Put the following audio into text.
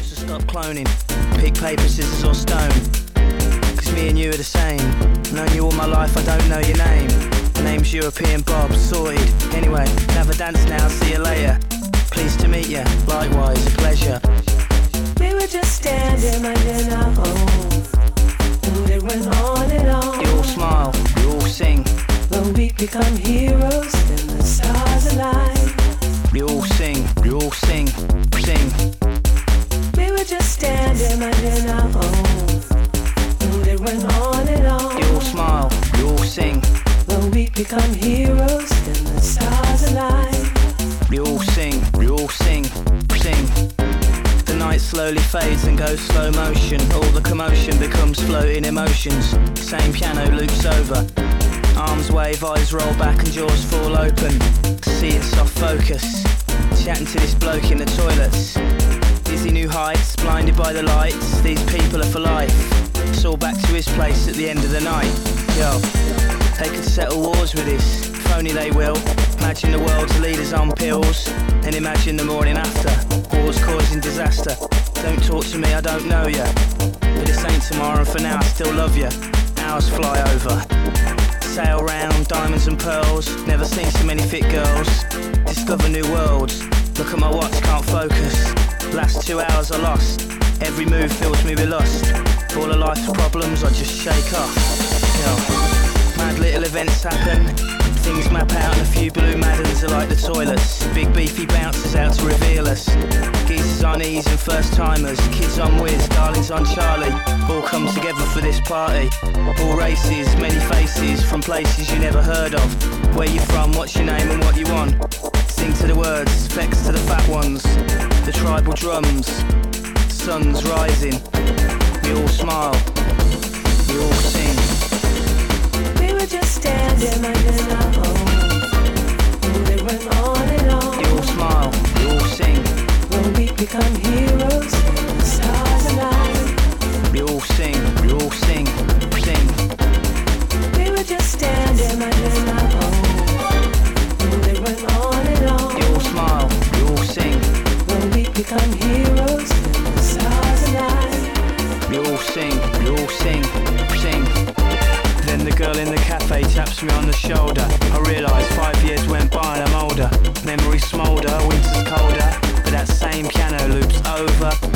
So stop cloning, pick paper, scissors or stone. Cause me and you are the same. Known you all my life, I don't know your name. The name's European Bob, sorted. Anyway, have a dance now, see you later. Pleased to meet you, likewise, a pleasure. We were just standing in our home, and it went on and on. You all smile, you all sing. When we become heroes, then the stars align. You all sing, you all sing, sing. We were just standing in our home, and it went on and on. You all smile, you all sing. When we become heroes, then the stars align. You all sing, sing. The night slowly fades and goes slow motion. All the commotion becomes floating emotions. Same piano loops over. Arms wave, eyes roll back and jaws fall open. See in soft focus. Chatting to this bloke in the toilets. Dizzy new heights, blinded by the lights. These people are for life. It's all back to his place at the end of the night. Yo, they could settle wars with this. If only they will. Imagine the world's leaders on pills. And imagine the morning after. Wars causing disaster. Don't talk to me, I don't know ya. But this ain't tomorrow and for now I still love ya. Hours fly over. Sail round, diamonds and pearls. Never seen so many fit girls. Discover new worlds. Look at my watch, can't focus. Last 2 hours I lost. Every move fills me with lust. All of life's problems I just shake off. Yo. Mad little events happen. Things map out and a few blue maddens are like the toilets. Big beefy bouncers out to reveal us. Geezers on ease and first timers. Kids on whiz, darlings on Charlie. All come together for this party. All races, many faces from places you never heard of. Where you from, what's your name and what you want. Sing to the words, flex to the fat ones. The tribal drums, sun's rising. We all smile, we all sing. We were just standing in our home, and it went on and on. You all smile, you all sing. When we become heroes, the stars align. We all sing, sing. We were just standing in our home, and it went on and on. You all smile, you all sing. When we become heroes, the stars align. We all sing, sing. Then the girl in the cafe taps me on the shoulder. I realise 5 years went by and I'm older. Memories smoulder, winter's colder. But that same piano loops over